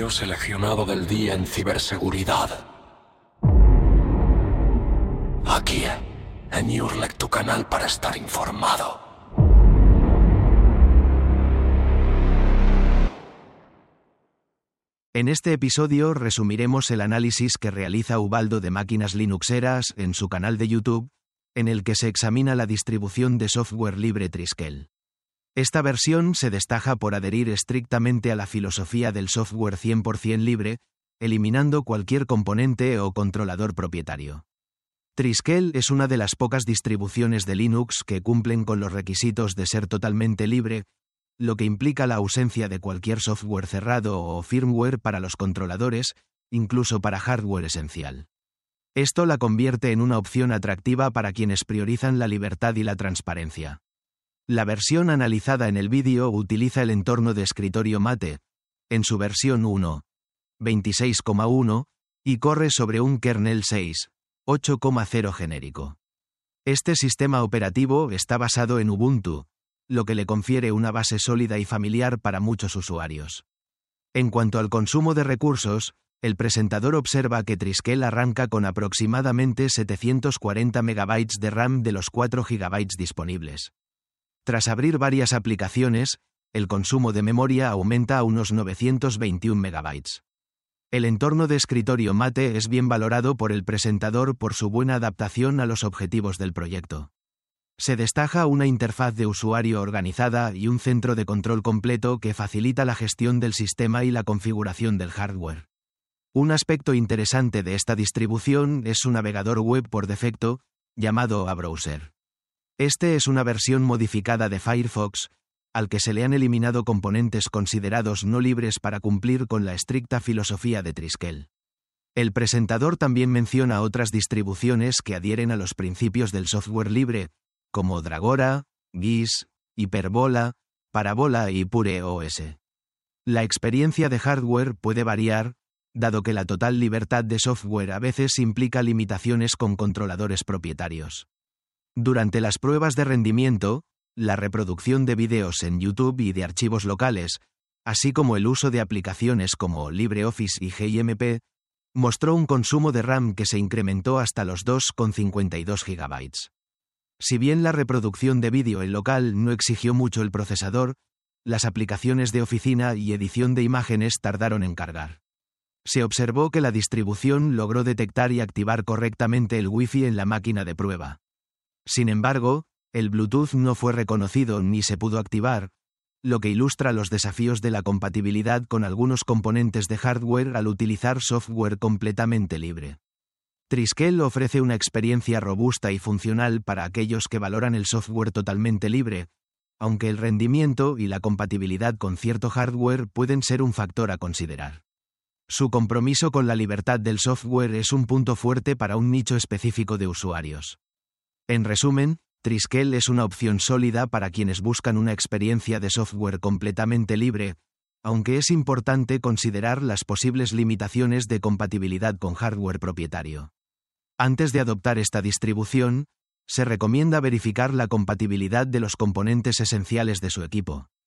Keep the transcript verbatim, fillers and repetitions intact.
video seleccionado del día en ciberseguridad. Aquí, en Urlec, tu canal para estar informado. En este episodio resumiremos el análisis que realiza Ubaldo de Máquinas Linuxeras en su canal de YouTube, en el que se examina la distribución de software libre Triskel. Esta versión se destaca por adherir estrictamente a la filosofía del software cien por ciento libre, eliminando cualquier componente o controlador propietario. Triskel es una de las pocas distribuciones de Linux que cumplen con los requisitos de ser totalmente libre, lo que implica la ausencia de cualquier software cerrado o firmware para los controladores, incluso para hardware esencial. Esto la convierte en una opción atractiva para quienes priorizan la libertad y la transparencia. La versión analizada en el vídeo utiliza el entorno de escritorio Mate, en su versión uno punto veintiséis punto uno, y corre sobre un kernel seis punto ocho punto cero genérico. Este sistema operativo está basado en Ubuntu, lo que le confiere una base sólida y familiar para muchos usuarios. En cuanto al consumo de recursos, el presentador observa que Triskel arranca con aproximadamente setecientos cuarenta megabytes de RAM de los cuatro gigabytes disponibles. Tras abrir varias aplicaciones, el consumo de memoria aumenta a unos novecientos veintiún megabytes. El entorno de escritorio Mate es bien valorado por el presentador por su buena adaptación a los objetivos del proyecto. Se destaca una interfaz de usuario organizada y un centro de control completo que facilita la gestión del sistema y la configuración del hardware. Un aspecto interesante de esta distribución es su navegador web por defecto, llamado A-Browser. Este es una versión modificada de Firefox, al que se le han eliminado componentes considerados no libres para cumplir con la estricta filosofía de Triskel. El presentador también menciona otras distribuciones que adhieren a los principios del software libre, como Dragora, Gis, Hyperbola, Parabola y PureOS. La experiencia de hardware puede variar, dado que la total libertad de software a veces implica limitaciones con controladores propietarios. Durante las pruebas de rendimiento, la reproducción de vídeos en YouTube y de archivos locales, así como el uso de aplicaciones como LibreOffice y G I M P, mostró un consumo de RAM que se incrementó hasta los dos coma cincuenta y dos gigabytes. Si bien la reproducción de vídeo en local no exigió mucho el procesador, las aplicaciones de oficina y edición de imágenes tardaron en cargar. Se observó que la distribución logró detectar y activar correctamente el Wi-Fi en la máquina de prueba. Sin embargo, el Bluetooth no fue reconocido ni se pudo activar, lo que ilustra los desafíos de la compatibilidad con algunos componentes de hardware al utilizar software completamente libre. Triskel ofrece una experiencia robusta y funcional para aquellos que valoran el software totalmente libre, aunque el rendimiento y la compatibilidad con cierto hardware pueden ser un factor a considerar. Su compromiso con la libertad del software es un punto fuerte para un nicho específico de usuarios. En resumen, Triskel es una opción sólida para quienes buscan una experiencia de software completamente libre, aunque es importante considerar las posibles limitaciones de compatibilidad con hardware propietario. Antes de adoptar esta distribución, se recomienda verificar la compatibilidad de los componentes esenciales de su equipo.